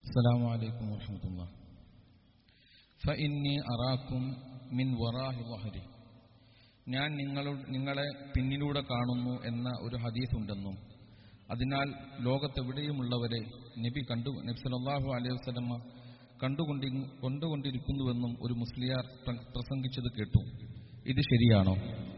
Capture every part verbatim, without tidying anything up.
السلام عليكم ورحمة الله. فإني أراكم من وراء ظهري. ഞാൻ നിങ്ങളുടെ നിങ്ങളെ പിന്നിലൂടെ കാണുന്നു എന്ന ഒരു ഹദീസ് ഉണ്ടെന്നും അതിനാൽ ലോകത്തെവിടെയുമുള്ളവരെ നബി കണ്ടു നബി സല്ലല്ലാഹു അലൈഹി വസല്ലമ കണ്ടുകൊണ്ടി കൊണ്ടുകൊണ്ടിരിക്കുന്നുവെന്നും ഒരു മുസ്ലിയാർ പ്രസംഗിച്ചത് കേട്ടു. ഇത് ശരിയാണോ?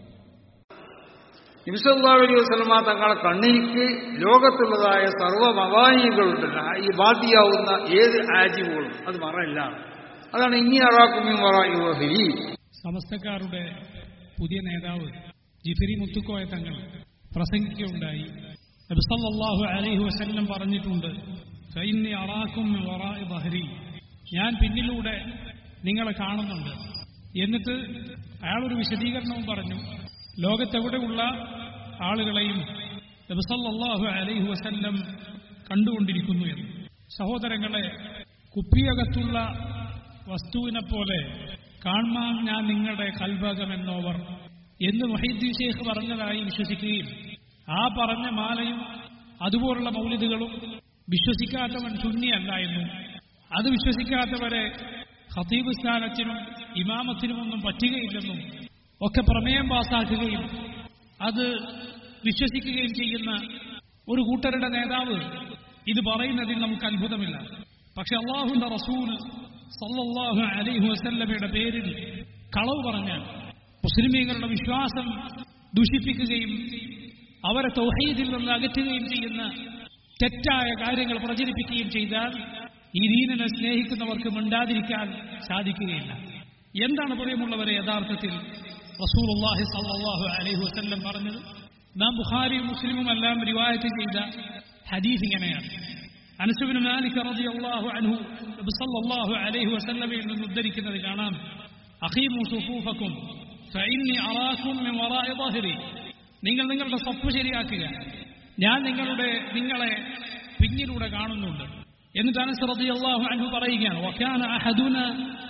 നബി സല്ലല്ലാഹു അലൈഹി വസല്ലമ തങ്ങളുടെ കണ്ണിക്ക് ലോകത്തുള്ളതായ സർവ്വ മവാനികളുണ്ടല്ലോ, ഈ ബാധിയാവുന്ന ഏത് ആജിവുകളും അത് മറയില്ല. അതാണ് ഇന്നി അറാക്കും മിൻ വറാഇ വഹരി. സമസ്തക്കാരുടെ പുതിയ നേതാവ് ജിഫരി മുത്തുക്കോയ തങ്ങൾ പ്രസംഗിക്കുകയുണ്ടായി. നബി സല്ലല്ലാഹു അലൈഹി വസല്ലം പറഞ്ഞിട്ടുണ്ട്, ഫഇന്നി അറാക്കും മിൻ വറാഇ വഹരി, ഞാൻ പിന്നിലൂടെ നിങ്ങളെ കാണുന്നുണ്ട്. എന്നിട്ട് അയാളൊരു വിശദീകരണവും പറഞ്ഞു. ലോകത്തെവിടെയുള്ള ആളുകളെയും നബി സല്ലല്ലാഹു അലൈഹി വസല്ലം കണ്ടുകൊണ്ടിരിക്കുന്നു എന്ന്. സഹോദരങ്ങളെ, കുപ്പിയകത്തുള്ള വസ്തുവിനെ പോലെ കാണാൻ ഞാൻ നിങ്ങളുടെ കൽബകമെന്നോവർ എന്ന് മുഹീദ്ദീൻ ശൈഖ് പറഞ്ഞതായി വിശ്വസിക്കുകയും ആ പറഞ്ഞ മാലയും അതുപോലുള്ള മൗലിദുകളും വിശ്വസിക്കാത്തവൻ സുന്നിയല്ല എന്നും അത് വിശ്വസിക്കാത്തവരെ ഖതീബ് സ്ഥാനത്തിനും ഇമാമത്തിനുമൊന്നും പറ്റുകയില്ലെന്നും ഒക്കെ പ്രമേയം പാസാക്കുകയും അത് വിശ്വസിക്കുകയും ചെയ്യുന്ന ഒരു കൂട്ടരുടെ നേതാവ് ഇത് പറയുന്നതിൽ നമുക്ക് അത്ഭുതമില്ല. പക്ഷെ അല്ലാഹുവിന്റെ റസൂൽ സല്ലല്ലാഹു അലൈഹി വസല്ലമയുടെ പേരിൽ കളവ് പറഞ്ഞാൽ മുസ്ലിമീങ്ങളുടെ വിശ്വാസം ദൂഷിപ്പിക്കുകയും അവരെ തൗഹീദിൽ നിന്ന് അകറ്റുകയും ചെയ്യുന്ന തെറ്റായ കാര്യങ്ങൾ പ്രചരിപ്പിക്കുകയും ചെയ്താൽ ഈ ദീനിനെ സ്നേഹിക്കുന്നവർക്ക് മിണ്ടാതിരിക്കാൻ സാധിക്കുകയില്ല. എന്താണ് പ്രിയമുള്ളവരെ യഥാർത്ഥത്തിൽ റസൂലുള്ളാഹി സ്വല്ലല്ലാഹു അലൈഹി വസല്ലം പറഞ്ഞത്? നാം ബുഖാരിയും മുസ്ലിമും എല്ലാം റിവായത്ത് ചെയ്ത ഹദീസ് ഇങ്ങനെയാണ്. അനസ് ഇബ്നു മാലിക് റളിയല്ലാഹു അൻഹു നബി സല്ലല്ലാഹു അലൈഹി വസല്ലമയിൽ നിന്ന് ഉദ്ധരിക്കുന്നത് കാണാം. അഖീമു സുഫൂഫക്കും ഫഇന്നി അറാക്കും മിൻ വറാഇ ളഹരി, നിങ്ങൾ നിങ്ങളുടെ സഫ് ശരിയാക്കുക, ഞാൻ നിങ്ങളുടെ നിങ്ങളെ പിന്നിലൂടെ കാണുന്നുണ്ട്. എന്നിട്ട് അനസ് റളിയല്ലാഹു അൻഹു പറയുകയാണ്, വകാന അഹദുനാ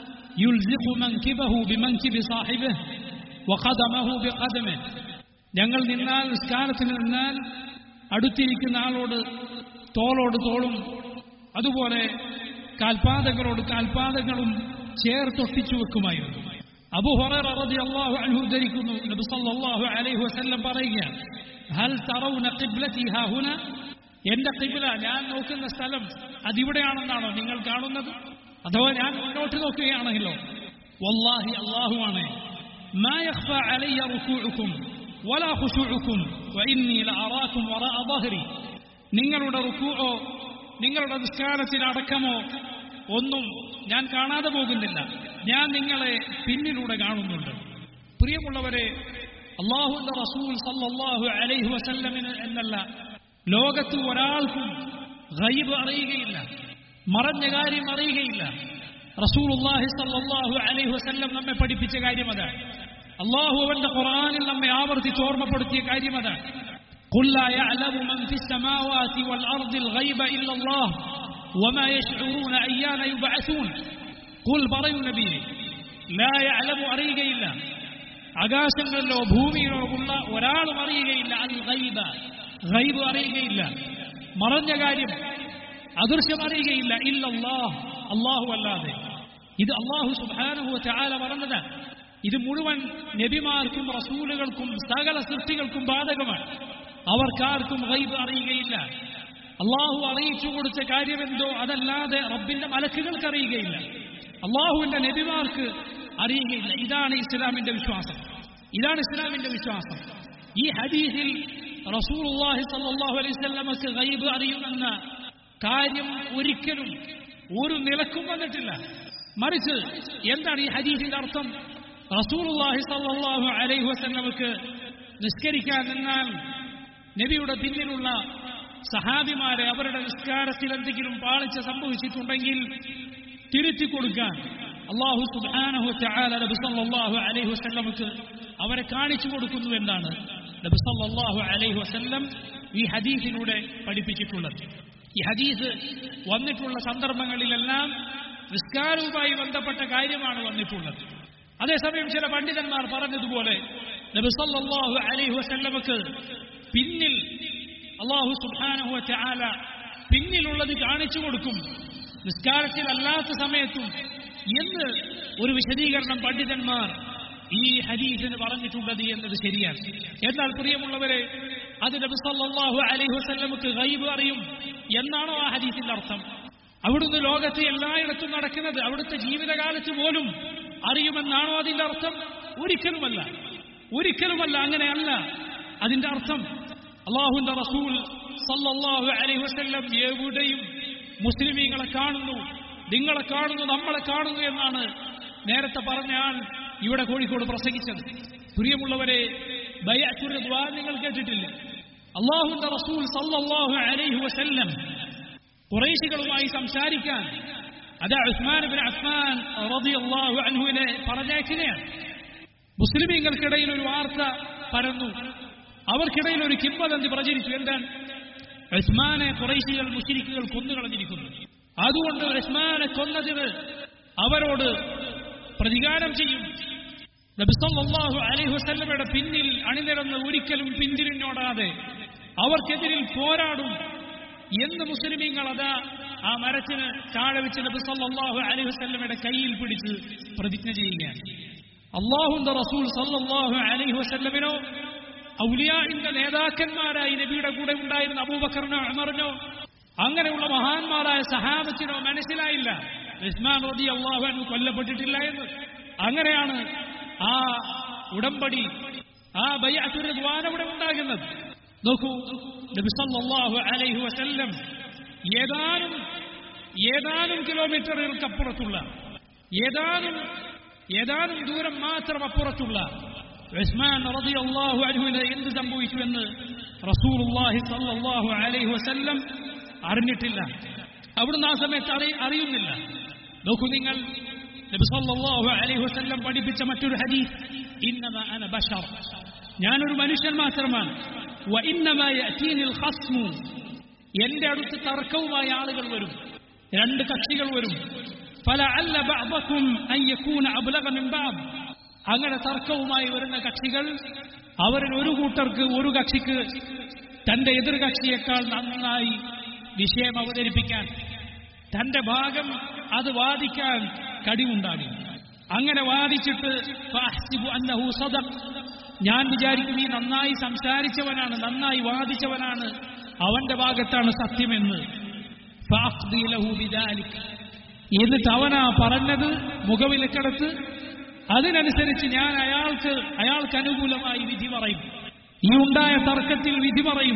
യുൽസിഖു മൻകിബഹു ബിമൻകിബി സാഹിബിഹി വഖദമഹു ബിഖദമിഹി, ഞങ്ങൾ നിന്നാൽ നിസ്കാരത്തിന് നിന്നാൽ അടുത്തിരിക്കുന്ന ആളോട് തോളോട് തോളും അതുപോലെ കാൽപാദങ്ങളോട് കാൽപാദങ്ങളും ചേർത്തൊട്ടിച്ചു വെക്കുമായിരുന്നു. അബൂ ഹുറൈറ റളിയല്ലാഹു അൻഹു ഉദ്ധരിക്കുന്നു, നബി സല്ലല്ലാഹു അലൈഹി വസല്ലം പറയുകയാണ്, ഹൽ തറൗന ഖിബ്ലതി ഹാഹുന, എന്റെ ഖിബ്ല, ഞാൻ നോക്കുന്ന സ്ഥലം അതിവിടെയാണെന്നാണോ നിങ്ങൾ കാണുന്നത്? അഥവാ ഞാൻ മുന്നോട്ട് നോക്കുകയാണെങ്കിലോ? വല്ലാഹി, അല്ലാഹുവാണ്, മാ യഖ്ഫ അലയ്യ റുകൂഉകും വലാ ഖുശൂഉകും വഇന്നി ലഅറാകും വറാഅ ളഹരി, നിങ്ങളുടെ റുകൂഅോ നിങ്ങളുടെ നിസ്കാരത്തിൽ അടക്കമോ ഒന്നും ഞാൻ കാണാതെ പോകുന്നില്ല, ഞാൻ നിങ്ങളെ പിന്നിലൂടെ കാണുന്നുണ്ട്. പ്രിയമുള്ളവരെ, അല്ലാഹുവിന്റെ റസൂൽ സല്ലല്ലാഹു അലൈഹി വസല്ലമിന് എന്നല്ല ലോകത്ത് ഒരാൾക്കും ഗൈബ് അറിയുകയില്ല, മറഞ്ഞ കാര്യം അറിയുകയില്ല. റസൂലുള്ളാഹി സല്ലല്ലാഹു അലൈഹി വസല്ലം നമ്മെ പഠിപ്പിച്ച കാര്യം അതാണ്. അല്ലാഹു അവന്റെ ഖുർആനിൽ നമ്മെ ആവർത്തിച്ച് ഓർമ്മപ്പെടുത്തിയ കാര്യം അതാണ്. ഖുൽ ലാ യഅലമു മൻ ഫിസ് സമാവാതി വൽ അർദിൽ ഗൈബ ഇല്ലല്ലാഹ് വമാ യശ്ഉറൂന അയ്യാന യുബഅസൂൻ. ഖുൽ, പറയൂ നബിയേ, ലാ യഅലമു, അറിയുകയില്ല, ആകാശങ്ങളിലോ ഭൂമിയിലോ ഉള്ള ഒരാളും അറിയുകയില്ല, അൽ ഗൈബ, ഗൈബ് അറിയുകയില്ല, മറഞ്ഞ കാര്യം അദൃശ്യം അറിയുകയില്ല, ഇല്ലല്ലാഹ്, അല്ലാഹു അല്ലാതെ. ഇത് അല്ലാഹു സുബ്ഹാനഹു വ തആല പറഞ്ഞതാണ്. ഇത് മുഴുവൻ നബിമാർക്കും റസൂലുകൾക്കും സകല സൃഷ്ടികൾക്കും ബാധകമാണ്. അവർക്കാർക്കും ഗൈബ് അറിയുകയില്ല. അള്ളാഹു അറിയിച്ചു കൊടുത്ത കാര്യമെന്തോ അതല്ലാതെ റബ്ബിന്റെ മലക്കുകൾക്ക് അറിയുകയില്ല, അള്ളാഹുവിന്റെ നബിമാർക്ക് അറിയുകയില്ല. ഇതാണ് ഇസ്ലാമിന്റെ വിശ്വാസം, ഇതാണ് ഇസ്ലാമിന്റെ വിശ്വാസം. ഈ ഹദീസിൽ റസൂലുള്ളാഹി സ്വല്ലല്ലാഹു അലൈഹി വസല്ലമക്ക് ഗൈബ് അറിയുമെന്ന കാര്യം ഒരിക്കലും ഒരു നിലക്കും വന്നിട്ടില്ല. മറിച്ച് എന്താണ് ഈ ഹദീസിന്റെ അർത്ഥം? റസൂലുള്ളാഹി സ്വല്ലല്ലാഹു അലൈഹി വസല്ലമക്ക് നിസ്കരിക്കാൻ നിന്നാൽ നബിയുടെ പിന്നിലുള്ള സഹാബിമാരെ അവരുടെ നിസ്കാരത്തിൽ എന്തെങ്കിലും പാളിച്ച സംഭവിച്ചിട്ടുണ്ടെങ്കിൽ തിരുത്തി കൊടുക്കാൻ അല്ലാഹു സുബ്ഹാനഹു വ തആല നബി സല്ലല്ലാഹു അലൈഹി വസല്ലമക്ക് അവരെ കാണിച്ചു കൊടുക്കുന്നു എന്നാണ് നബി സല്ലല്ലാഹു അലൈഹി വസല്ലം ഈ ഹദീസിലൂടെ പഠിപ്പിച്ചിട്ടുള്ളത്. ഈ ഹദീസ് വന്നിട്ടുള്ള സന്ദർഭങ്ങളിലെല്ലാം നിസ്കാരവുമായി ബന്ധപ്പെട്ട കാര്യമാണ് വന്നിട്ടുള്ളത്. അതേസമയം ചില പണ്ഡിതന്മാർ പറഞ്ഞതുപോലെ നബി സല്ലല്ലാഹു അലൈഹി വസല്ലമക്ക് പിന്നിൽ അല്ലാഹു സുബ്ഹാനഹു വ തആല പിന്നിലുള്ളത് കാണിച്ചു കൊടുക്കും. നിസ്കാരത്തിൽ അല്ലാത്ത സമയത്തും എന്ന് ഒരു വിശദീകരണം പണ്ഡിതന്മാർ ഈ ഹദീസിന് പറഞ്ഞിട്ടുള്ളത് എന്നത് ശരിയാണ്. എന്നാൽ പ്രിയമുള്ളവരെ, അത് നബി സല്ലല്ലാഹു അലൈഹി വസല്ലമക്ക് ഗൈബ് അറിയും എന്നാണോ ആ ഹദീസിന്റെ അർത്ഥം? അവിടുന്ന് ലോകത്തെ എല്ലായിടത്തും നടക്കുന്നത് അവിടുത്തെ ജീവിതകാലത്ത് പോലും അറിയുമെന്നാണോ അതിന്റെ അർത്ഥം? ഒരിക്കലുമല്ല, ഒരിക്കലുമല്ല. അങ്ങനെയല്ല അതിന്റെ അർത്ഥം. അല്ലാഹുവിന്റെ റസൂൽ സല്ലല്ലാഹു അലൈഹി വസല്ലം എവിടെയും മുസ്ലിമീങ്ങളെ കാണുന്നു, നിങ്ങളെ കാണുന്നു, നമ്മളെ കാണുന്നു എന്നാണ് നേരത്തെ പറഞ്ഞ ആൾ ഇവിടെ കോഴിക്കോട് പ്രസംഗിച്ചത്. പ്രിയമുള്ളവരെ, ബൈഅത്തുർ റിദ്വാൻ നിങ്ങൾ കേട്ടിട്ടില്ല? അല്ലാഹുവിന്റെ റസൂൽ സല്ലല്ലാഹു അലൈഹി വസല്ലം ഖുറൈശികളുമായി സംസാരിക്കാൻ അതാ ഉസ്മാൻ ഇബ്നു അഫ്ഫാൻ റളിയല്ലാഹു അൻഹുവിനെ പറഞ്ഞയക്കുകയാണ്. മുസ്ലിമീങ്ങൾക്കിടയിൽ ഒരു വാർത്ത പരന്നു, അവർക്കിടയിൽ ഒരു കിംവദന്തി പ്രചരിച്ചു. എന്താണ്? ഉസ്മാനെ ഖുറൈശികൾ മുശ്രിക്കുകൾ കൊന്നുകളഞ്ഞിരിക്കുന്നു, അതുകൊണ്ട് ഉസ്മാനെ കൊന്നതിന് അവരോട് പ്രതികാരം ചെയ്യും. നബി സല്ലല്ലാഹു അലൈഹി വസല്ലമയുടെ പിന്നിൽ അണിനിരന്ന് ഒരിക്കലും പിന്തിരിഞ്ഞോടാതെ അവർക്കെതിരിൽ പോരാടും എന്ന് മുസ്ലിമീങ്ങൾ അതാ ആ മരത്തിന് താഴെ വെച്ച് നബി സല്ലല്ലാഹു അലൈഹി വസല്ലമയുടെ കയ്യിൽ പിടിച്ച് പ്രതിജ്ഞ ചെയ്യുകയാണ്. അല്ലാഹുവിന്റെ റസൂൽ സല്ലല്ലാഹു അലൈഹി വസല്ലമിനോ ഔലിയാഇന്റെ നേതാക്കന്മാരായി നബിയുടെ കൂടെ ഉണ്ടായിരുന്ന അബൂബക്കറിനോ ഉമറിനോ അങ്ങനെയുള്ള മഹാന്മാരായ സഹാബത്തിനോ മനസ്സിലായില്ല ഉസ്മാൻ റളിയല്ലാഹു അൻഹു കൊല്ലപ്പെട്ടിട്ടില്ല എന്ന്. അങ്ങനെയാണ് ആ ഉടമ്പടി, ആ ബൈഅത്തുർ റിദ്വാൻ അവിടെ ഉണ്ടാകുന്നത്. നോക്കൂ, നബി സല്ലല്ലാഹു അലൈഹി വസല്ലം ഏതാനും ഏതാനും കിലോമീറ്ററുകൾക്കപ്പുറത്തുള്ള ഏതാനും ഏതാനും ദൂരം മാത്രം അപ്പുറത്തുള്ള ഉസ്മാൻ റളിയല്ലാഹു അൻഹുവിന് എന്ത് സംഭവിച്ചുവെന്ന് റസൂലുള്ളാഹി സ്വല്ലല്ലാഹു അലൈഹി വസല്ലം അറിഞ്ഞിട്ടില്ല. അവിടുന്ന് ആ സമയത്ത് അറി അറിയുന്നില്ല നോക്കൂ നിങ്ങൾ, നബി സല്ലല്ലാഹു അലൈഹി വസല്ലം പഠിപ്പിച്ച മറ്റൊരു ഹദീസ്, ഇന്നമാ അന ബശർ, ഞാനൊരു മനുഷ്യൻ മാത്രമാണ്. വ ഇന്നമാ യഅതീനിൽ ഖസ്മു, എന്റെ അടുത്ത് തർക്കവുമായി ആളുകൾ വരും, രണ്ട് കക്ഷികൾ വരും. ഫലഅല്ല ബഅദകും അൻ യകൂന അബ്ലഗ മിൻ ബഅദ്, അങ്ങനെ തർക്കവുമായി വരുന്ന കക്ഷികൾ അവരിൽ ഒരു കൂട്ടർക്ക് ഒരു കക്ഷിക്ക് തന്റെ എതിർ കക്ഷിയേക്കാൾ നന്നായി വിഷയം അവതരിപ്പിക്കാൻ, തന്റെ ഭാഗം അത് വാദിക്കാൻ കഴിവുണ്ടാകും. അങ്ങനെ വാദിച്ചിട്ട് ഫഅഹ്സിബു അന്നഹു സദഖ, ഞാൻ വിചാരിക്കും ഈ നന്നായി സംസാരിച്ചവനാണ്, നന്നായി വാദിച്ചവനാണ്, അവന്റെ ഭാഗത്താണ് സത്യമെന്ന്. ഫഅഖ്ദി ലഹു ബിദാലിക, എന്നിട്ട് അവനാ പറഞ്ഞത് മുഖവിലക്കെടുത്ത് അതിനനുസരിച്ച് ഞാൻ അയാൾക്ക് അയാൾക്ക് അനുകൂലമായി വിധി പറയും, ഈ ഉണ്ടായ തർക്കത്തിൽ വിധി പറയും.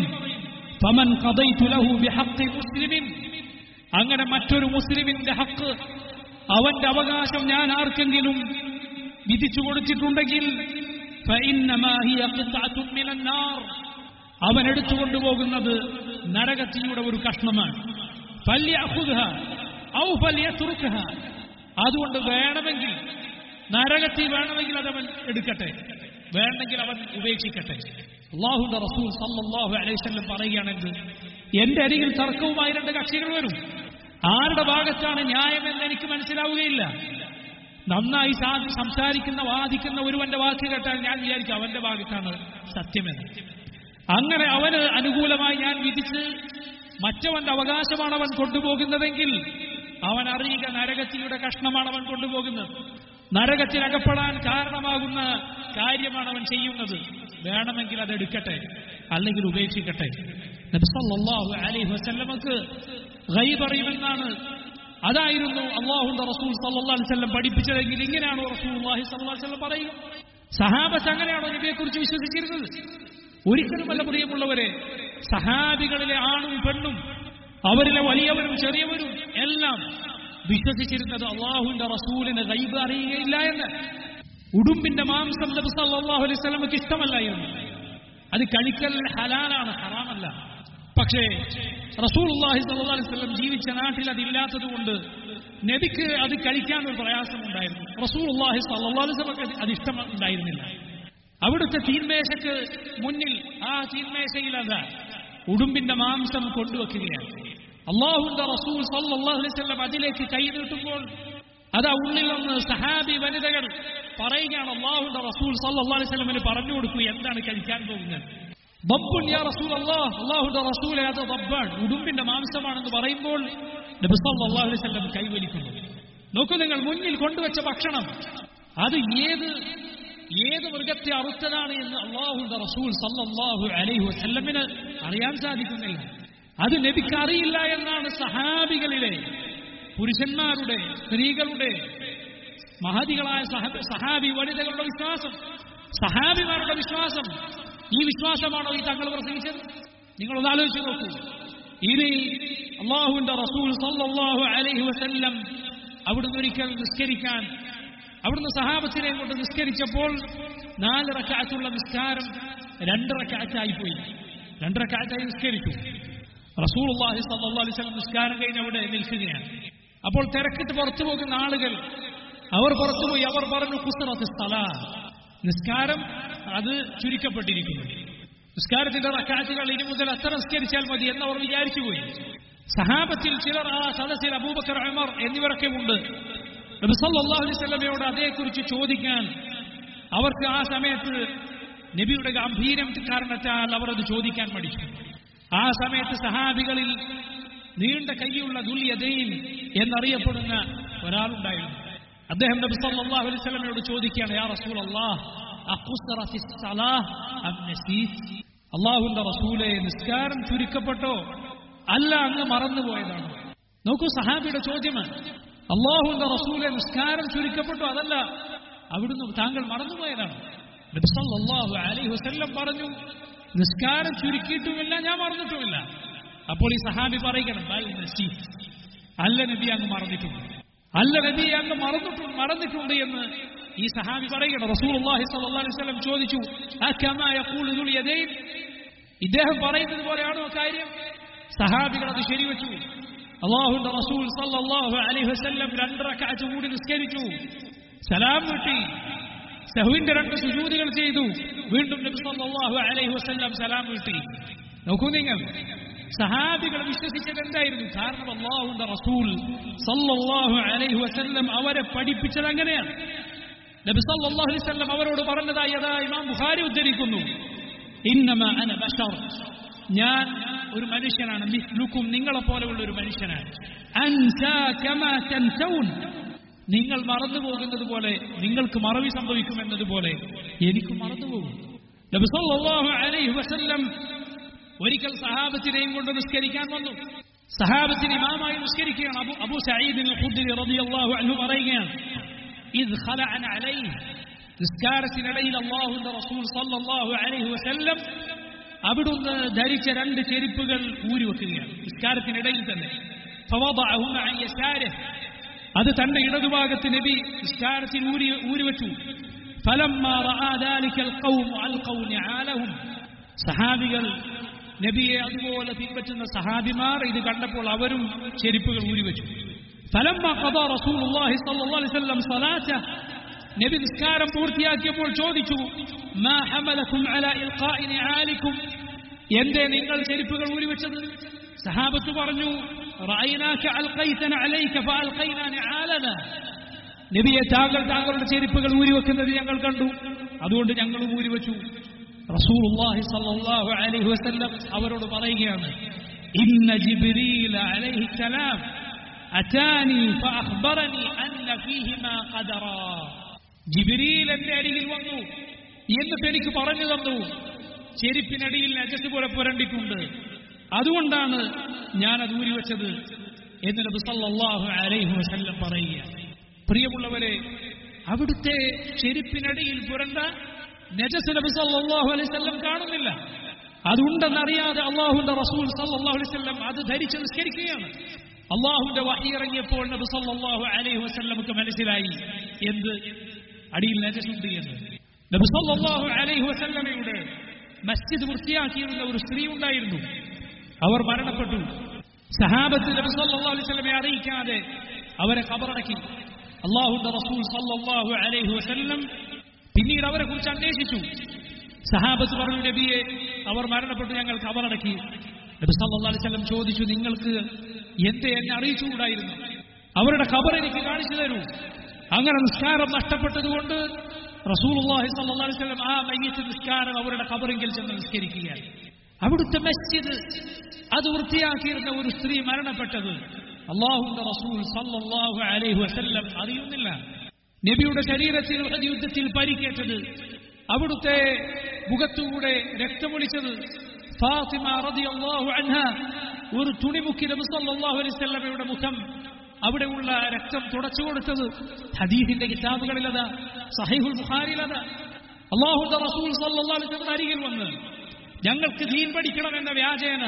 ഫമൻ ഖദൈതു ലഹു ബിഹഖ്ഖി മുസ്ലിമിൻ, അങ്ങനെ മറ്റൊരു മുസ്ലിമിന്റെ ഹക്ക്, അവന്റെ അവകാശം ഞാൻ ആർക്കെങ്കിലും വിധിച്ചു കൊടുത്തിട്ടുണ്ടെങ്കിൽ ഫഇന്നമാ ഹിയ ഖിത്അത്തുൻ മിനൻ നാർ, അവൻ എടുത്തുകൊണ്ടുപോകുന്നത് നരകത്തിയുടെ ഒരു കഷ്ണമാണ്. ഫല്യഖുദ്ഹ ഔ ഫല്യത്റുക്ഹ, അതുകൊണ്ട് വേണമെങ്കിൽ നരകത്തി വേണമെങ്കിൽ അതവൻ എടുക്കട്ടെ, വേണമെങ്കിൽ അവൻ ഉപേക്ഷിക്കട്ടെ. അല്ലാഹുവിന്റെ റസൂൽ സല്ലല്ലാഹു അലൈഹി വസല്ലം പറയുകയാണെങ്കിൽ എന്റെ അരികിൽ തർക്കവുമായി രണ്ട് കക്ഷികൾ വരും, ആരുടെ ഭാഗത്താണ് ന്യായമെന്ന് എനിക്ക് മനസ്സിലാവുകയില്ല. നന്നായി സംസാരിക്കുന്ന വാദിക്കുന്ന ഒരുവന്റെ വാക്ക് കേട്ടാൽ ഞാൻ വിചാരിക്കും അവന്റെ ഭാഗത്താണ് സത്യമെന്ന്. അങ്ങനെ അവന് അനുകൂലമായി ഞാൻ വിധിച്ച് മറ്റവന്റെ അവകാശമാണ് അവൻ കൊണ്ടുപോകുന്നതെങ്കിൽ അവൻ അറിയുക നരകത്തിയുടെ കഷ്ണമാണ് അവൻ കൊണ്ടുപോകുന്നത്, നരകത്തിലകപ്പെടാൻ കാരണമാകുന്ന കാര്യമാണ് അവൻ ചെയ്യുന്നത്. വേണമെങ്കിൽ അതെടുക്കട്ടെ, അല്ലെങ്കിൽ ഉപേക്ഷിക്കട്ടെ. നബി സല്ലല്ലാഹു അലൈഹി വസല്ലമക്ക് ഗൈബ് അറിയുമെന്നാണ്, അതായിരുന്നു അല്ലാഹുവിന്റെ റസൂൽ സല്ലല്ലാഹു അലൈഹി വസല്ലം പഠിപ്പിച്ചതെങ്കിൽ ഇങ്ങനെയാണോ റസൂലുള്ളാഹി സല്ലല്ലാഹു അലൈഹി വസല്ലം പറയുക? സഹാബത്ത് അങ്ങനെയാണോ നബിയെക്കുറിച്ച് വിശ്വസിച്ചിരുന്നത്? ഒരിക്കലുമല്ല പ്രിയമുള്ളവരെ. സഹാബികളിലെ ആണും പെണ്ണും അവരിലെ വലിയവരും ചെറിയവരും എല്ലാം വിശ്വസിച്ചിരുന്നത് അല്ലാഹുവിന്റെ റസൂലിന് ഗൈബ് അറിയുകയില്ല എന്ന്. ഉടുമ്പിന്റെ മാംസം നബി സല്ലല്ലാഹു അലൈഹി വസല്ലമക്ക് ഇഷ്ടമല്ലായിരുന്നു, അത് കഴിക്കൽ ഹലാലാണ്, ഹറാമല്ല. പക്ഷേ റസൂലുള്ളാഹി സ്വല്ലല്ലാഹു അലൈഹി വസല്ലം ജീവിച്ച നാട്ടിൽ അതില്ലാത്തത് കൊണ്ട് നബിക്ക് അത് കഴിക്കാൻ ഒരു പ്രയാസമുണ്ടായിരുന്നു. റസൂലുള്ളാഹി സ്വല്ലല്ലാഹു അലൈഹി വസല്ലം അത് ഇഷ്ടമുണ്ടായിരുന്നില്ല. അവിടുത്തെ തീന്മേശക്ക് മുന്നിൽ ആ തീന്മേശയിൽ അതാ ഉടുമ്പിന്റെ മാംസം കൊണ്ടുവെക്കുകയാണ്. അല്ലാഹുവിന്റെ റസൂൽ സല്ലല്ലാഹു അലൈഹി വസല്ലം അതിലേക്ക് കൈ നീട്ടുമ്പോൾ അതാ ഉള്ളിൽ നിന്ന് സഹാബി വനിതകൾ പറയുകയാണ്, അല്ലാഹുവിന്റെ റസൂൽ സല്ലല്ലാഹു അലൈഹി വസല്ലമിന് പറഞ്ഞു കൊടുക്കൂ എന്താണ് കഴിക്കാൻ പോകുന്നത്. ദബ്ബുൻ യാ റസൂലല്ലാഹ്, അല്ലാഹുവിന്റെ റസൂലേ അത് ദബ്ബാണ്, ഉടുമ്പിന്റെ മാംസമാണെന്ന് പറയുമ്പോൾ നബി സല്ലല്ലാഹു അലൈഹി വസല്ലം കൈവലിക്കുന്നു. നോക്കൂ നിങ്ങൾ, മുന്നിൽ കൊണ്ടുവച്ച ഭക്ഷണം അത് ഏത് ഏത് മൃഗത്തെ അറുത്തതാണ് എന്ന് അല്ലാഹുവിന്റെ റസൂൽ സല്ലല്ലാഹു അലൈഹി വസല്ലമിന് അറിയാൻ സാധിക്കുന്നില്ല. അത് നബിക്ക് അറിയില്ല എന്നാണ് സഹാബികളിലെ പുരുഷന്മാരുടെ, സ്ത്രീകളുടെ, മഹതികളായ സഹാബി വനിതകളുടെ വിശ്വാസം, സഹാബിമാരുടെ വിശ്വാസം. ഈ വിശ്വാസമാണോ ഈ തങ്ങൾ പ്രസംഗിച്ചത്? നിങ്ങളൊന്ന് ആലോചിച്ച് നോക്കൂ. ഇനി അല്ലാഹുവിന്റെ റസൂൽ സല്ലല്ലാഹു അലൈഹി വസല്ലം അവിടുന്ന് ഒരിക്കൽ നിസ്കരിക്കാൻ അവിടുന്ന് സഹാബത്തിനെയും കൊണ്ട് നിസ്കരിച്ചപ്പോൾ നാല് റക്അത്തുള്ള നിസ്കാരം രണ്ട് റക്അത്തായിപ്പോയി. രണ്ട് റക്അത്തായി നിസ്കരിച്ചു. റസൂലുള്ളാഹി സ്വല്ലല്ലാഹു അലൈഹി വസല്ലം നിസ്കാരം കഴിഞ്ഞ് അവിടെ നിൽക്കുകയാണ്. അപ്പോൾ തിരക്കിട്ട് പുറത്തു പോകുന്ന ആളുകൾ അവർ പുറത്തുപോയി. അവർ പറഞ്ഞു ഖുസ്റത്തുസ് സ്വലാ, നിസ്കാരം അത് ചുരുക്കപ്പെട്ടിരിക്കുന്നു, നിസ്കാരത്തിന്റെ റക്അത്തുകൾ ഇനി മുതൽ അത്ര നിസ്കരിച്ചാൽ മതി എന്നവർ വിചാരിച്ചുപോയി. സഹാബത്തിൽ ചിലർ, ആ സദസ്സിൽ അബൂബക്കർ, ഉമർ എന്നിവരൊക്കെ ഉണ്ട്. നബി സല്ലല്ലാഹു അലൈഹി വസല്ലമയോട് അതേക്കുറിച്ച് ചോദിക്കാൻ അവർക്ക് ആ സമയത്ത് നബിയുടെ ഗാംഭീര്യം കാരണത്താൽ അവർ അത് ചോദിക്കാൻ മടിച്ചു. ആ സമയത്ത് സഹാബികളിൽ നീണ്ട കൈയുള്ള ദുൽ യദൈൻ എന്നറിയപ്പെടുന്ന ഒരാളുണ്ടായിരുന്നു. അദ്ദേഹം നബി സല്ലല്ലാഹു അലൈഹി വസല്ലമയോട് ചോദിക്കുകയാണ്, യാ റസൂലല്ലാഹ് അഖുസ്റത്തിസ് സ്വലാഹ് അം നസീത്, അല്ലാഹുവിന്റെ റസൂലേ നിസ്കാരം ചുരുക്കപ്പെട്ടോ അല്ല അങ്ങ് മറന്നുപോയതാണോ? നോക്കൂ, സഹാബിയുടെ ചോദ്യമാണ്. അല്ലാഹുവിന്റെ റസൂലേ നിസ്കാരം ചുരുക്കപ്പെട്ടോ അതല്ല അവിടുന്ന് താങ്കൾ മറന്നുപോയതാണ്? നബി സല്ലല്ലാഹു അലൈഹി വസല്ലം പറഞ്ഞു, നിസ്കാരം ചുരുക്കിയിട്ടുമില്ല, ഞാൻ മറന്നിട്ടുമില്ല. അപ്പോൾ ഈ സഹാബി പറയുകയാണ്, ബൽ നസീത്, അല്ല നബി അങ്ങ് മറന്നിട്ടുണ്ട്, അല്ല നബി അങ്ങ് മറന്നിട്ടുണ്ട് മറന്നിട്ടുണ്ട് എന്ന് ഈ സഹാബി പറയുകയാണ്. റസൂലുള്ളാഹി സ്വല്ലല്ലാഹു അലൈഹി വസല്ലം ചോദിച്ചു, അകമാ യഖൂലു ദുൽ യദൈൻ, ഇദ്ദേഹം പറയുന്നത് പോലെയാണോ കാര്യം? സഹാബികൾ അത് ശരിവെച്ചു. അല്ലാഹുവിന്റെ റസൂൽ സല്ലല്ലാഹു അലൈഹി വസല്ലം രണ്ട് റക്അത്ത് കൂടി നിസ്കരിച്ചു, സലാം വീട്ടി, സഹ്വിന്റെ രണ്ട് സുജൂദുകൾ ചെയ്തു. വീണ്ടും നബി സല്ലല്ലാഹു അലൈഹി വസല്ലം സലാം വീട്ടി. നോക്കൂ നിങ്ങൾ, സഹാബികൾ വിശ്വസിച്ചത് എന്തായിരുന്നു? കാരണം അല്ലാഹുവിന്റെ റസൂൽ സല്ലല്ലാഹു അലൈഹി വസല്ലം അവരെ പഠിപ്പിച്ചത് അങ്ങനെയാണ്. നബി സല്ലല്ലാഹു അലൈഹി വസല്ലം അവരോട് പറഞ്ഞതായി അതാ ഇമാം ബുഖാരി ഉദ്ധരിക്കുന്നു, ഇന്നമാ അന ബശർ, ഞാൻ ഒരു മനുഷ്യനാണ്, മിസ്ലുക്കും, നിങ്ങളെ പോലെയുള്ള ഒരു മനുഷ്യനാണ്. അൻസാ കമാ തൻസൗൻ, നിങ്ങൾ മറന്നുപോകുന്നത് പോലെ, നിങ്ങൾക്ക് മറവി സംഭവിക്കുമെന്നതുപോലെ എനിക്ക് മറന്നുപോകും. നബി സല്ലല്ലാഹു അലൈഹി വസല്ലം ഒരിക്കൽ സഹാബത്തിനെയും കൊണ്ട് നിസ്കരിക്കാൻ വന്നു. സഹാബത്തിന് ഇമാമായി നിസ്കരിക്കുകയാണ്. അബു അബൂ സഈദ് അൽ ഖുദ്രി റളിയല്ലാഹു അൻഹു പറയുകയാണ്, ഇദ് ഖലഅന അലൈഹി, നിസ്കാരത്തിനിടയിൽ അല്ലാഹുവിന്റെ റസൂൽ സല്ലല്ലാഹു അലൈഹി വസല്ലം അവിടുന്ന് ധരിച്ച രണ്ട് ചെരുപ്പുകൾ ഊരിവെക്കുകയാണ് നിസ്കാരത്തിനിടയിൽ തന്നെ. ഫവദഅഹുമ അൻ യസാരിഹി, അത് തന്റെ ഇടതുഭാഗത്ത് നബി നിസ്കാരത്തിൽ ഊരി ഊരിവെച്ചു. ഫലമ്മാ റഅ ദാലികൽ ഖൗമു അൽഖൗ നിആലഹും, സഹാബികൾ നബിയെ അതുപോലെ പിൻപറ്റുന്ന സഹാബിമാർ ഇത് കണ്ടപ്പോൾ അവരും ചെരുപ്പുകൾ ഊരിവെച്ചു. ഫലമ്മാ ഖദാ റസൂലുള്ളാഹി സ്വല്ലല്ലാഹു അലൈഹി വസല്ലം സ്വലാത്തഹു, നബി നിസ്കാരം പൂർത്തിയാക്കിയപ്പോൾ ചോദിച്ചു, മാ ഹമലകും അലാ ഇൽഖാഇ നിആലികും, എന്തേ നിങ്ങൾ ചെരുപ്പുകൾ ഊരിവെച്ചത്? സഹാബത്ത് പറഞ്ഞു, റഅയ്നാക അൽഖൈതന അലൈക ഫഅൽഖൈനാ നിആലനാ, നബിയെ താങ്കൾ താങ്കളുടെ ചെരുപ്പുകൾ ഊരിവെക്കുന്നത് ഞങ്ങൾ കണ്ടു, അതുകൊണ്ട് ഞങ്ങളും ഊരിവെച്ചു. റസൂലുള്ളാഹി സ്വല്ലല്ലാഹു അലൈഹി വസല്ലം അവരോട് പറയുകയാണ്, ഇന്ന ജിബ്രീൽ അലൈഹി സലാം അതാനി ഫഅഖ്ബറനി അന്ന ഫീഹിമാ ഖദറാ, ജിബ്രീൽ എന്റെ അരികിൽ വന്നു എന്നിട്ട് എനിക്ക് പറഞ്ഞു തന്നു, ചെരുപ്പിനടിയിൽ നജസ് പോലെ പുരണ്ടിട്ടുണ്ട്, അതുകൊണ്ടാണ് ഞാൻ അത് ഊരിവെച്ചത് എന്ന് നബി സല്ലല്ലാഹു അലൈഹി വസല്ലം പറയുക. പ്രിയമുള്ളവരെ, അവിടുത്തെ ചെരുപ്പിനടിയിൽ പുരണ്ട നജസ് നബി സല്ലല്ലാഹു അലൈഹി വസല്ലം കാണുന്നില്ല. അതുണ്ടെന്നറിയാതെ അല്ലാഹുവിന്റെ റസൂൽ സല്ലല്ലാഹു അലൈഹി വസല്ലം അത് ധരിച്ച് നിസ്കരിക്കുകയാണ്. അല്ലാഹുവിന്റെ വഹി ഇറങ്ങിയപ്പോൾ നബി സല്ലല്ലാഹു അലൈഹി വസല്ലമക്ക് മനസ്സിലായി എന്ത് അടിയിൽ നജസുണ്ട് എന്ന്. നബി സല്ലല്ലാഹു അലൈഹി വസല്ലമയുടെ മസ്ജിദ് വൃത്തിയാക്കിയിരുന്ന ഒരു സ്ത്രീ ഉണ്ടായിരുന്നു. അവർ മരണപ്പെട്ടു. സഹാബത്ത് നബി സല്ലല്ലാഹു അലൈഹി വസല്ലമയെ അറിയിക്കാതെ അവരെ ഖബറടക്കി. അല്ലാഹുവിന്റെ റസൂൽ സല്ലല്ലാഹു അലൈഹി വസല്ലം പിന്നീട് അവരെ കുറിച്ച് അന്വേഷിച്ചു. സഹാബത്ത് പറഞ്ഞു, നബിയെ അവർ മരണപ്പെട്ടു, ഞങ്ങൾ ഖബറടക്കി. നബി സല്ലല്ലാഹു അലൈഹി വസല്ലം ചോദിച്ചു, നിങ്ങൾക്ക് എന്തേ എന്നെ അറിയിച്ചുകൂടായിരുന്നു? അവരുടെ ഖബർ എനിക്ക് കാണിച്ചു തരൂ. അങ്ങനെ നിസ്കാരം നഷ്ടപ്പെട്ടതുകൊണ്ട് റസൂലുള്ളാഹി സ്വല്ലല്ലാഹു അലൈഹി വസല്ലം ആ മയ്യിത്ത് നിസ്കാരം അവരുടെ ഖബറിങ്കിൽ ചെന്ന് നിസ്കരിക്കുകയാണ്. അവിടുത്തെ മസ്ജിദ് അത് വൃത്തിയാക്കിയിരുന്ന ഒരു സ്ത്രീ മരണപ്പെട്ടത് അല്ലാഹുവിന്റെ റസൂൽ സ്വല്ലല്ലാഹു അലൈഹി വസല്ലം അറിയുന്നില്ല. നബിയുടെ ശരീരത്തിൽ യുദ്ധത്തിൽ പരിക്കേറ്റത്, അവിടുത്തെ മുഖത്തുകൂടെ രക്തമൊലിച്ചത് ഫാത്തിമ റളിയല്ലാഹു അൻഹ ഒരു തുണിമുക്കി നബി സല്ലല്ലാഹു അലൈഹി വസല്ലമയുടെ മുഖം അവിടെയുള്ള രക്തം തുടച്ചു കൊടുത്തത് ഹദീസിന്റെ കിതാബുകളിലത്, സഹീഹുൽ ബുഖാരിയിലത്. അല്ലാഹുവിന്റെ റസൂൽ സല്ലല്ലാഹു അലൈഹി വസല്ലം അരികിൽ വന്ന് ഞങ്ങൾക്ക് ദീൻ പഠിക്കണമെന്ന വ്യാജേന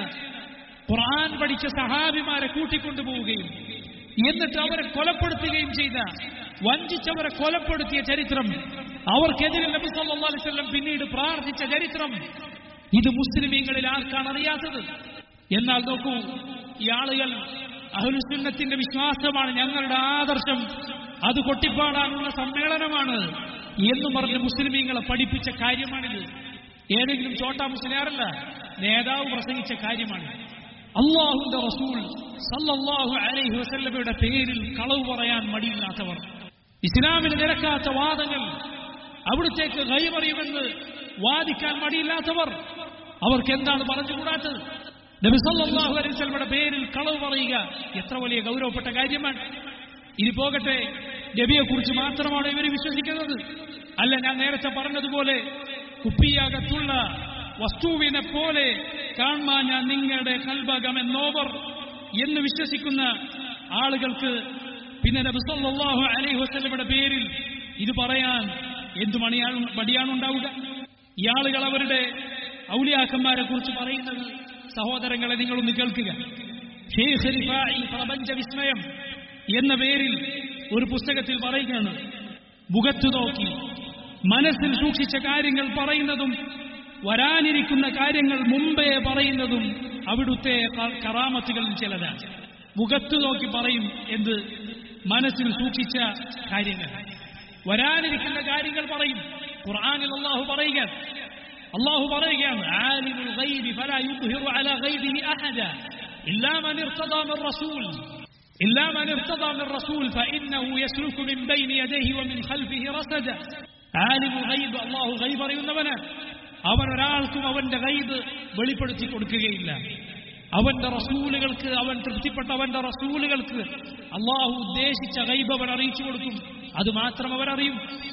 ഖുർആൻ പഠിച്ച സഹാബിമാരെ കൂട്ടിക്കൊണ്ടുപോവുകയും എന്നിട്ട് അവരെ കൊലപ്പെടുത്തുകയും ചെയ്ത, വഞ്ചിച്ചവരെ കൊലപ്പെടുത്തിയ ചരിത്രം, അവർക്കെതിരെ നബി സല്ലല്ലാഹു അലൈഹി വസല്ലം പിന്നീട് പ്രാർത്ഥിച്ച ചരിത്രം, ഇത് മുസ്ലിമീങ്ങളിൽ ആർക്കാണ് അറിയാത്തത്? എന്നാൽ നോക്കൂ, ഈ ആളുകൾ അഹ്ലുസുന്നത്തിന്റെ വിശ്വാസമാണ് ഞങ്ങളുടെ ആദർശം, അത് കൊട്ടിപ്പാടാനുള്ള സമ്മേളനമാണ് എന്ന് പറഞ്ഞ് മുസ്ലിമീങ്ങളെ പഠിപ്പിച്ച കാര്യമാണിത്. ഏതെങ്കിലും ചോട്ടാ മുസ്ലിയാറല്ല, നേതാവ് പ്രസംഗിച്ച കാര്യമാണ്. അല്ലാഹുവിന്റെ റസൂൽ സല്ലല്ലാഹു അലൈഹി വസല്ലമയുടെ പേരിൽ കളവ് പറയാൻ മടിയില്ലാത്തവർ, ഇസ്ലാമിന് നിരക്കാത്ത വാദങ്ങൾ, അവിടുത്തേക്ക് ഗൈബറിയുമെന്ന് വാദിക്കാൻ മടിയില്ലാത്തവർ, അവർക്ക് എന്താണ് പറഞ്ഞുകൂടാത്തത്? നബി സല്ലല്ലാഹു അലൈഹി വസല്ലമയുടെ പേരിൽ കളവ് പറയുക എത്ര വലിയ ഗൗരവപ്പെട്ട കാര്യമാണ്. ഇനി പോകട്ടെ, നബിയെ കുറിച്ച് മാത്രമാണ് ഇവർ വിശ്വസിക്കുന്നത്. അല്ല, ഞാൻ നേരത്തെ പറഞ്ഞതുപോലെ കുപ്പിയകത്തുള്ള വസ്തുവിനെ പോലെ കാണാൻ ഞാൻ നിങ്ങളുടെ കൽബകമെന്നോവർ എന്ന് വിശ്വസിക്കുന്ന ആളുകൾക്ക് പിന്നെ നബി സല്ലല്ലാഹു അലൈഹി വസല്ലമയുടെ പേരിൽ ഇത് പറയാൻ എന്തു മണിയാണ് മടിയാണുണ്ടാവുക? ഈ ആളുകൾ അവരുടെ ഔലിയാക്കന്മാരെ കുറിച്ച് പറയുന്നത്, സഹോദരങ്ങളെ നിങ്ങളൊന്ന് കേൾക്കുക. ഷെയ്ഖ് റിഫാഇ പ്രപഞ്ച വിസ്മയം എന്ന പേരിൽ ഒരു പുസ്തകത്തിൽ പറയുകയാണ്, മുഖത്തു നോക്കി മനസ്സിൽ സൂക്ഷിച്ച കാര്യങ്ങൾ പറയുന്നതും വരാനിരിക്കുന്ന കാര്യങ്ങൾ മുമ്പേ പറയുന്നതും അവിടുത്തെ കറാമത്തുകളിൽ ചിലതാണ്. മുഖത്തു നോക്കി പറയും എന്ത്? മനസ്സിൽ സൂക്ഷിച്ച കാര്യങ്ങൾ, വരാനിരിക്കുന്ന കാര്യങ്ങൾ പറയും. ഖുർആനിൽ അല്ലാഹു പറയുകയാണ് അല്ലാഹു പറയുകയാണ് ആലിമുൽ ഗൈബി ഫലാ യുദ്ഹിറു അലാ ഗൈബിഹി അഹദ ഇല്ലാ മൻ ഇർതദാ മിർ റസൂൽ ഇല്ലാ മൻ ഇർതദാ മിർ റസൂൽ ഫഇന്നഹു യസ്ലുകു മിൻ ബൈനി യദൈഹി വമിൻ ഖൽഫിഹി റസദ. ആലിമുൽ ഗൈബ്, അല്ലാഹു ഗൈബ് അറിയുന്നവനാണ്. അവൻ ഒരാൾക്കും അവന്റെ ഗൈബ് വെളിപ്പെടുത്തി കൊടുക്കുകയില്ല. അവന്റെ റസൂലുകൾക്ക്, അവൻ തൃപ്തിപ്പെട്ട അവന്റെ റസൂലുകൾക്ക് അല്ലാഹു ഉദ്ദേശിച്ച ഗൈബ് അവൻ അറിയിച്ചു കൊടുക്കും. അത് മാത്രം അവരറിയും.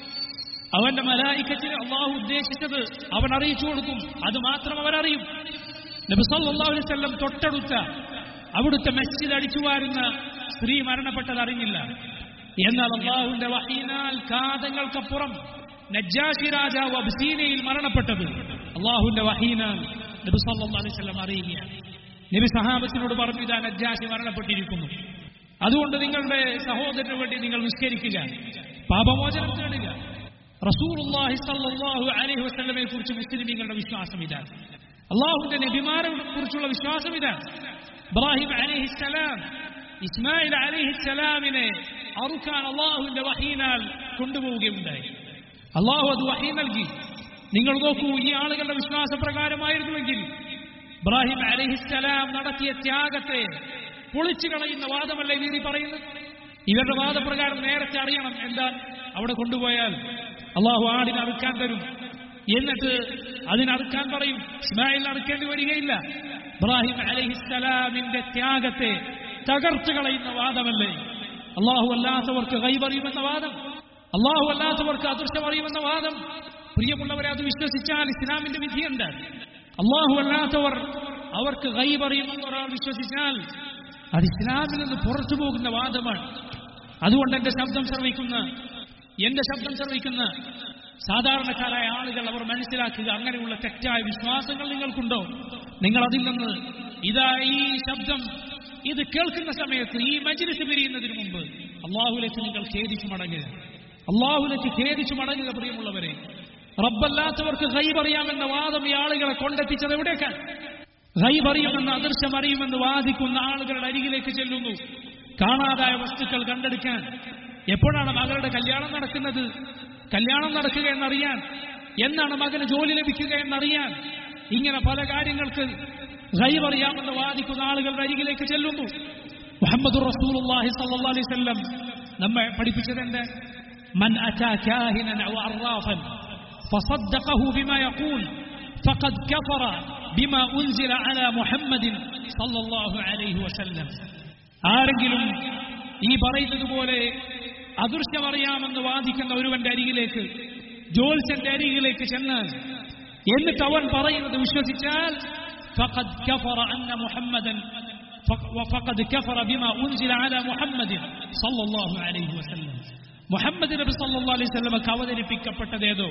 അവന്റെ മലായിക്കത്തിന് അല്ലാഹു ഉദ്ദേശിച്ചത് അവൻ അറിയിച്ചു കൊടുക്കും. അത് മാത്രം അവരറിയും. നബി സല്ലല്ലാഹു അലൈഹി വസല്ലം തൊട്ടടുത്ത അവിടുത്തെ മസ്ജിദ് അടിച്ചുവാരുന്ന സ്ത്രീ മരണപ്പെട്ടത് അറിഞ്ഞില്ല. എന്നാൽ അല്ലാഹുവിന്റെ വഹീനാൽ കാതങ്ങൾക്കപ്പുറം നജ്ജാശി രാജാവ് അബ്സീനയിൽ മരണപ്പെട്ടത് അല്ലാഹുവിന്റെ വഹീനാൽ നബി സല്ലല്ലാഹു അലൈഹി വസല്ലം അറിയുകയാണ്. നബി സഹാബത്തിനോട് പറഞ്ഞു, ഇതാ നജ്ജാശി മരണപ്പെട്ടിരിക്കുന്നു, അതുകൊണ്ട് നിങ്ങളുടെ സഹോദരന് വേണ്ടി നിങ്ങൾ നിസ്കരിക്കുക, പാപമോചനം തേടുക. റസൂലുള്ളാഹി സ്വല്ലല്ലാഹു അലൈഹി വസല്ലമയെ കുറിച്ച് മുസ്ലിമീങ്ങളുടെ വിശ്വാസം ഇതാണ്. അല്ലാഹുവിന്റെ നബിമാരെ കുറിച്ചുള്ള വിശ്വാസം ഇതാണ്. ഇബ്രാഹിം അലൈഹിസ്സലാം ഇസ്മായിൽ അലൈഹിസ്സലാമിനെ അറുക്കാൻ അല്ലാഹുവിന്റെ വഹീനാൽ കൊണ്ടുപോവുകയുണ്ടായി. അല്ലാഹു അത് വഹീ നൽകി. നിങ്ങൾ നോക്കൂ, ഈ ആളുകളുടെ വിശ്വാസപ്രകാരമായിരുന്നുവെങ്കിൽ ഇബ്രാഹിം അലൈഹിസ്സലാം നടത്തിയ ത്യാഗത്തെ പൊളിച്ചു കളയുന്ന വാദമല്ലേ നീതി പറയുന്നത്? ഇവരുടെ വാദപ്രകാരം നേരത്തെ അറിയണം എന്താ അവിടെ കൊണ്ടുപോയാൽ അള്ളാഹു ആടിനെ അറുക്കാൻ തരും, എന്നിട്ട് അതിനറുക്കാൻ പറയും. ഇസ്മായിൽ അറുക്കേണ്ടി വരികയില്ല. ഇബ്രാഹിം അലൈഹിസ്സലാമിന്റെ ത്യാഗത്തെ തകർച്ചു കളയുന്ന വാദമല്ലേ അള്ളാഹു അല്ലാത്തവർക്ക് ഗൈബ് അറിയുമെന്ന വാദം, അള്ളാഹു അല്ലാത്തവർക്ക് അദൃശ്യം അറിയുമെന്ന വാദം? പ്രിയമുള്ളവരെ, അത് വിശ്വസിച്ചാൽ ഇസ്ലാമിന്റെ വിധി എന്താണ്? അള്ളാഹു അല്ലാത്തവർ അവർക്ക് ഗൈബ് അറിയുമെന്ന് ഒരാൾ വിശ്വസിച്ചാൽ അത് ഇസ്ലാമിൽ നിന്ന് പുറത്തു പോകുന്ന വാദമാണ്. അതുകൊണ്ട് എന്റെ ശബ്ദം ശ്രവിക്കുന്ന എന്റെ ശബ്ദം ശ്രവിക്കുന്ന സാധാരണക്കാരായ ആളുകൾ അവർ മനസ്സിലാക്കുക, അങ്ങനെയുള്ള തെറ്റായ വിശ്വാസങ്ങൾ നിങ്ങൾക്കുണ്ടോ? നിങ്ങൾ അതിൽ നിന്ന് ഇതാ ഈ ശബ്ദം ഇത് കേൾക്കുന്ന സമയത്ത് ഈ മജ്ലിസ് പിരിയുന്നതിന് മുമ്പ് അള്ളാഹുലേക്ക് നിങ്ങൾ ഖേദിച്ചു മടങ്ങുക. അള്ളാഹുലേക്ക് ഖേദിച്ചു മടങ്ങുക. പ്രിയമുള്ളവരെ, റബ്ബല്ലാത്തവർക്ക് ഗൈബ് അറിയാമെന്ന വാദം ഈ ആളുകളെ കൊണ്ടെത്തിച്ചത് എവിടേക്കാണ്? ഗൈബ് അറിയുമെന്ന്, അദൃശ്യം അറിയുമെന്ന് വാദിക്കുന്ന ആളുകളുടെ അരികിലേക്ക് ചെല്ലുന്നു. കാണാതായ വസ്തുക്കൾ കണ്ടെടുക്കാൻ. എപ്പോഴാണ് മകളുടെ കല്യാണം നടക്കുന്നത്, കല്യാണം നടക്കുക എന്നറിയാൻ, എന്നാണ് മകന് ജോലി ലഭിക്കുക എന്നറിയാൻ, ഇങ്ങനെ പല കാര്യങ്ങൾക്ക് ഗൈബ് അറിയാമെന്ന് വാദിക്കുന്ന ആളുകളുടെ അരികിലേക്ക് ചെല്ലുന്നു. മുഹമ്മദുർ റസൂലുള്ളാഹി സ്വല്ലല്ലാഹു അലൈഹി വസല്ലം നമ്മെ പഠിപ്പിച്ചത് എന്ത്? من أتى كاهنا أو عرافا فصدقه بما يقول فقد كفر بما أنزل على محمد صلى الله عليه وسلم. ആരെങ്കിലും ഈ പറയുന്നത് പോലെ അദൃശ്യമറിയാമെന്ന് വാദിക്കുന്ന ഒരുവന്റെ അരികിലേക്ക്, ജോത്സ്യന്റെ അരികിലേക്ക് ചെന്നാൽ എന്നിട്ട് അവൻ പറയുന്നത് വിശ്വസിച്ചാൽ فقد كفر أن محمدا وفقد كفر بما أنزل على محمد صلى الله عليه وسلم. മുഹമ്മദ് നബി സല്ലല്ലാഹു അലൈഹി വസല്ലമക്ക് അവതരിപ്പിക്കപ്പെട്ടതേതോ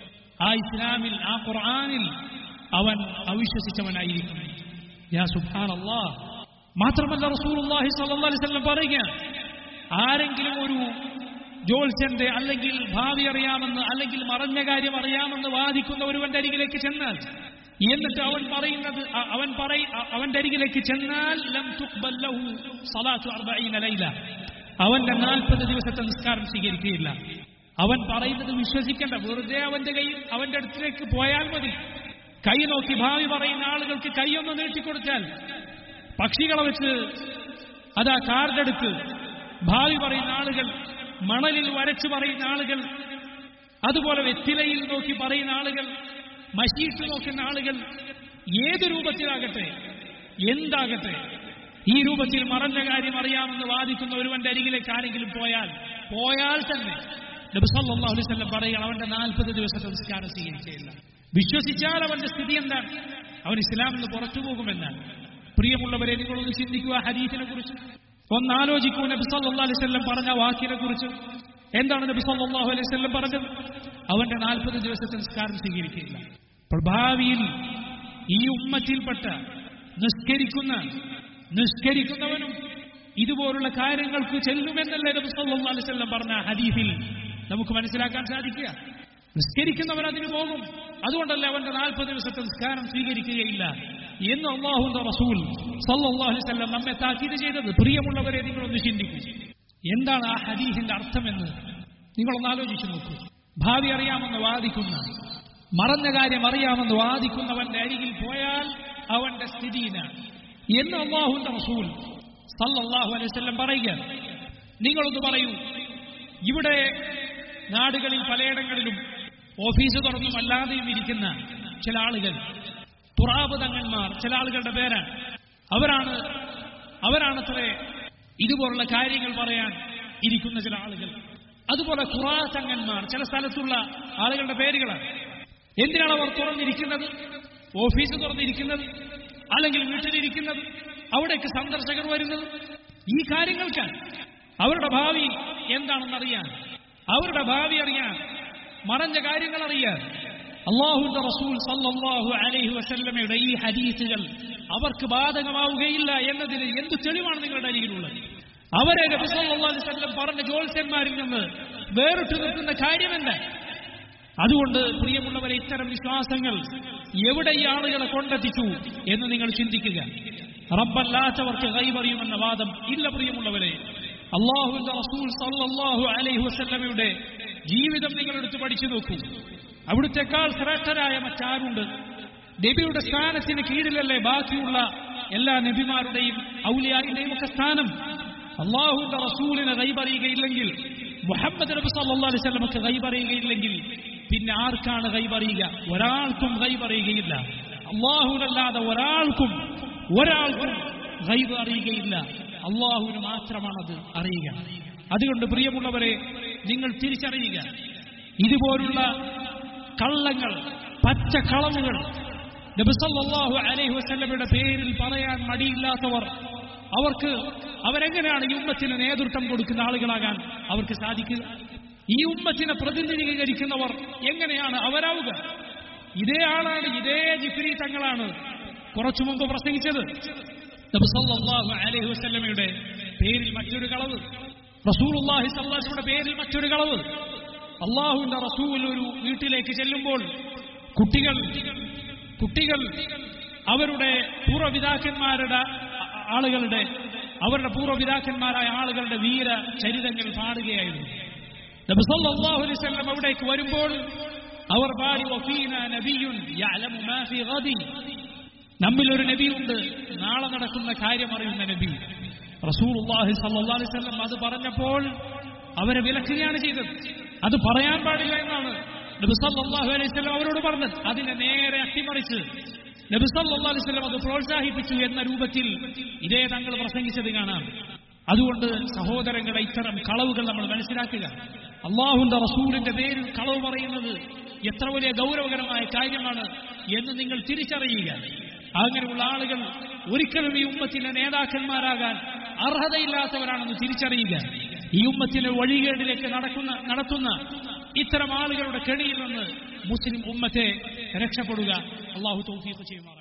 ആ ഇസ്ലാമിൽ, ആ ഖുർആനിൽ അവൻ അവിശ്വസിച്ചവനായിരിക്കും. യാ സുബ്ഹാനല്ലാഹ്. മാത്രമല്ല റസൂലുള്ളാഹി സ്വല്ലല്ലാഹു അലൈഹി വസല്ലം പറയുക, ആരെങ്കിലും ഒരു ജോത്സ്യന്റെ അല്ലെങ്കിൽ ഭാവി അറിയാമെന്ന് അല്ലെങ്കിൽ മറഞ്ഞ കാര്യം അറിയാമെന്ന് വാദിക്കുന്ന ഒരുവന്റെ അരികിലേക്ക് ചെന്നാൽ എന്നിട്ട് അവൻ പറയുന്നത് അവൻ പറയ അവന്റെ അരികിലേക്ക് ചെന്നാൽ ലം തുഖ്ബൽ ലഹു സ്വലാത്തു അർബഈന ലൈല, അവന്റെ നാൽപ്പത് ദിവസത്തെ നിസ്കാരം സ്വീകരിക്കുകയില്ല. അവൻ പറയുന്നത് വിശ്വസിക്കേണ്ട, വെറുതെ അവന്റെ കൈ അവന്റെ അടുത്തേക്ക് പോയാൽ മതി. കൈ നോക്കി ഭാവി പറയുന്ന ആളുകൾക്ക് കൈയൊന്ന് നീട്ടിക്കൊടുത്താൽ, പക്ഷികളെ വെച്ച് അതാ കാർഡെടുത്ത് ഭാവി പറയുന്ന ആളുകൾ, മണലിൽ വരച്ചു പറയുന്ന ആളുകൾ, അതുപോലെ വെറ്റിലയിൽ നോക്കി പറയുന്ന ആളുകൾ, മഷീട്ട് നോക്കുന്ന ആളുകൾ, ഏത് രൂപത്തിലാകട്ടെ എന്താകട്ടെ ഈ രൂപത്തിൽ മറഞ്ഞ കാര്യം അറിയാമെന്ന് വാദിക്കുന്ന ഒരുവന്റെ അരികിലേക്ക് ആരെങ്കിലും പോയാൽ പോയാൽ തന്നെ നബി സല്ലല്ലാഹു അലൈഹി വസല്ലം പറയുക, അവന്റെ നാൽപ്പത് ദിവസത്തെ നിസ്കാരം സ്വീകരിക്കുകയില്ല. വിശ്വസിച്ചാൽ അവന്റെ സ്ഥിതി എന്താണ്? അവൻ ഇസ്ലാമിൽ നിന്ന് പുറത്തു പോകുമെന്നാണ്. പ്രിയമുള്ളവരെ, നിങ്ങളൊന്ന് ചിന്തിക്കുക ഹദീസിനെ കുറിച്ച്, ഒന്നാലോചിക്കൂ നബി സല്ലല്ലാഹു അലൈഹി വസല്ലം പറഞ്ഞ വാക്കിനെ കുറിച്ച്. എന്താണ് നബി സല്ലല്ലാഹു അലൈഹി വസല്ലം പറഞ്ഞത്? അവന്റെ നാൽപ്പത് ദിവസത്തെ നിസ്കാരം സ്വീകരിക്കുകയില്ല. ഭാവിയിൽ ഈ ഉമ്മത്തിൽപ്പെട്ട നിസ്കരിക്കുന്ന നിസ്കരിക്കുന്നവനും ഇതുപോലുള്ള കാര്യങ്ങൾക്ക് ചെല്ലുമെന്നല്ലേ നബി സല്ലല്ലാഹു അലൈഹി വസല്ലം പറഞ്ഞ ഹദീസിൽ നമുക്ക് മനസ്സിലാക്കാൻ സാധിക്കുക. നിസ്കരിക്കുന്നവൻ അതിന് പോകും, അതുകൊണ്ടല്ല അവന്റെ നാൽപ്പത് ദിവസത്തെ നിസ്കാരം സ്വീകരിക്കുകയില്ല എന്ന് അല്ലാഹുവിന്റെ റസൂൽ സല്ലല്ലാഹു അലൈഹി വസല്ലം നമ്മെ താക്കീത് ചെയ്തത്. പ്രിയമുള്ളവരെ, നിങ്ങളൊന്ന് ചിന്തിക്കൂ, എന്താണ് ആ ഹദീസിന്റെ അർത്ഥമെന്ന് നിങ്ങളൊന്ന് ആലോചിച്ചു നോക്കൂ. ഭാവി അറിയാമെന്ന് വാദിക്കുന്ന, മറഞ്ഞ കാര്യം അറിയാമെന്ന് വാദിക്കുന്നവന്റെ അരികിൽ പോയാൽ അവന്റെ സ്ഥിതിയിലാണ് എന്ന് അല്ലാഹുവിന്റെ റസൂൽ സല്ലല്ലാഹു അലൈഹി വസല്ലം പറയുക. നിങ്ങളൊന്ന് പറയൂ, ഇവിടെ നാടുകളിൽ പലയിടങ്ങളിലും ഓഫീസ് തുറന്നും അല്ലാതെയും ഇരിക്കുന്ന ചില ആളുകൾ, തുറാബ് തങ്ങന്മാർ, ചില ആളുകളുടെ പേരാണ്. അവരാണ് അവരാണത്രേ ഇതുപോലുള്ള കാര്യങ്ങൾ പറയാൻ ഇരിക്കുന്ന ചില ആളുകൾ. അതുപോലെ ഖുറാ തങ്ങന്മാർ, ചില സ്ഥലത്തുള്ള ആളുകളുടെ പേരുകളാണ്. എന്തിനാണ് അവർ തുറന്നിരിക്കുന്നത്? ഓഫീസ് തുറന്നിരിക്കുന്നത് അല്ലെങ്കിൽ വീട്ടിലിരിക്കുന്നത്, അവിടേക്ക് സന്ദർശകർ വരുന്നത് ഈ കാര്യങ്ങൾക്കാണ്. അവരുടെ ഭാവി എന്താണെന്നറിയാൻ, അവരുടെ ഭാവി അറിയാൻ, മറഞ്ഞ കാര്യങ്ങൾ അറിയാൻ. അല്ലാഹുവിന്റെ റസൂൽ സല്ലല്ലാഹു അലൈഹി വസല്ലമയുടെ ഈ ഹദീസുകൾ അവർക്ക് ബാധകമാവുകയില്ല എന്നതിന് എന്ത് തെളിവാണ് നിങ്ങളുടെ അരികിലുള്ളത്? അവരെ നബി സല്ലല്ലാഹു അലൈഹി വസല്ലം പറഞ്ഞ ജ്യോത്സ്യന്മാരിൽ നിന്ന് വേറിട്ട് നിൽക്കുന്ന കാര്യമെന്താ? അതുകൊണ്ട് പ്രിയമുള്ളവരെ, ഇത്തരം വിശ്വാസങ്ങൾ എവിടെ ഈ ആളുകളെ കൊണ്ടെത്തിച്ചു എന്ന് നിങ്ങൾ ചിന്തിക്കുക. റബ്ബല്ലാത്തവർക്ക് ഗൈബ് അറിയുമെന്ന വാദം ഇല്ല. പ്രിയമുള്ളവരെ, അല്ലാഹുവിന്റെ റസൂൽ സല്ലല്ലാഹു അലൈഹി വസല്ലമയുടെ ജീവിതം നിങ്ങൾ എടുത്ത് പഠിച്ചു നോക്കൂ. അവിടുത്തെക്കാൾ ശ്രേഷ്ഠരായ മറ്റാരുണ്ട്? നബിയുടെ സ്ഥാനത്തിന് കീഴിലല്ലേ ബാക്കിയുള്ള എല്ലാ നബിമാരുടെയും ഔലിയാവിന്റെയും ഒക്കെ സ്ഥാനം? അല്ലാഹുവിന്റെ റസൂലിന് ഗൈബ് അറിയുകയില്ലെങ്കിൽ, മുഹമ്മദ് നബി സല്ലല്ലാഹു അലൈഹി വസല്ലമക്ക് ഗൈബ് അറിയുകയില്ലെങ്കിൽ പിന്നെ ആർക്കാണ് ഗൈബ് അറിയുക? ഒരാൾക്കും ഗൈബ് അറിയുകയില്ല. അല്ലാഹുവിനല്ലാതെ ഒരാൾക്കും ഒരാൾക്കും ഗൈബ് അറിയുകയില്ല. അല്ലാഹുവിന് മാത്രമാണത് അറിയുക. അതുകൊണ്ട് പ്രിയമുള്ളവരെ, നിങ്ങൾ തിരിച്ചറിയുക, ഇതുപോലുള്ള കള്ളങ്ങൾ, പച്ച കളവുകൾ നബി സല്ലല്ലാഹു അലൈഹി വസല്ലമയുടെ പേരിൽ പറയാൻ മടിയില്ലാത്തവർ, അവർക്ക് അവരെങ്ങനെയാണ് ഈ ഉമ്മത്തിന് നേതൃത്വം കൊടുക്കുന്ന ആളുകളാകാൻ അവർക്ക് സാധിക്കുക? ഈ ഉമ്മത്തിനെ പ്രതിനിധീകരിക്കുന്നവർ എങ്ങനെയാണ് അവരാവുക? ഇതേ ആളാണ്, ഇതേ ജിഫ്രി തങ്ങളാണ് കുറച്ചു മുമ്പ് പ്രസംഗിച്ചത്. നബി സല്ലല്ലാഹു അലൈഹി വസല്ലമയുടെ പേരിൽ മറ്റൊരു കളവ്, റസൂലുള്ളാഹി സ്വല്ലല്ലാഹു അലൈഹി വസല്ലമയുടെ പേരിൽ മറ്റൊരു കളവ്. അല്ലാഹുവിന്റെ റസൂൽ ഒരു വീട്ടിലേക്ക് ചെല്ലുമ്പോൾ കുട്ടികൾ കുട്ടികൾ അവരുടെ പൂർവ്വപിതാക്കന്മാരുടെ ആളുകളുടെ അവരുടെ പൂർവ്വപിതാക്കന്മാരായ ആളുകളുടെ വീര ചരിതങ്ങൾ പാടുകയായിരുന്നു. നബി സല്ലല്ലാഹു അലൈഹി വസല്ലം അവിടേക്ക് വരുമ്പോൾ അവർ പാടി, വഫീനാ നബിയ്യുൻ യഅലമു മാ ഫീ ഗദി, നമ്മിൽ ഒരു നബിയുണ്ട്, നാളെ നടക്കുന്ന കാര്യം അറിയുന്ന നബി. റസൂലുള്ളാഹി സ്വല്ലല്ലാഹു അലൈഹി വസല്ലം അത് പറഞ്ഞപ്പോൾ അവരെ വിലക്കുകയാണ് ചെയ്തത്. അത് പറയാൻ പാടില്ല എന്നാണ് നബി സല്ലല്ലാഹു അലൈഹി വസല്ലം അവരോട് പറഞ്ഞത്. അതിനെ നേരെ അട്ടിമറിച്ച് നബി സല്ലല്ലാഹു അലൈഹി വസല്ലം അത് പ്രോത്സാഹിപ്പിച്ചു എന്ന രൂപത്തിൽ ഇതേ തങ്ങൾ പ്രസംഗിച്ചത് കാണാം. അതുകൊണ്ട് സഹോദരങ്ങളെ, ഇത്തരം കളവുകൾ നമ്മൾ മനസ്സിലാക്കുക. അള്ളാഹുവിന്റെ റസൂലിന്റെ പേരിൽ കളവ് പറയുന്നത് എത്ര വലിയ ഗൗരവകരമായ കാര്യമാണ് എന്ന് നിങ്ങൾ തിരിച്ചറിയുക. അങ്ങനെയുള്ള ആളുകൾ ഒരിക്കലും ഈ ഉമ്മത്തിലെ നേതാക്കന്മാരാകാൻ അർഹതയില്ലാത്തവരാണെന്ന് തിരിച്ചറിയുക. ഈ ഉമ്മത്തിലെ വഴികേടിലേക്ക് നടക്കുന്ന നടത്തുന്ന ഇത്തരം ആളുകളുടെ കെണിയിൽ നിന്ന് മുസ്ലിം ഉമ്മത്തെ രക്ഷപ്പെടുക. അള്ളാഹു തൗഫീഖ് ചെയ്യുമാറാകട്ടെ.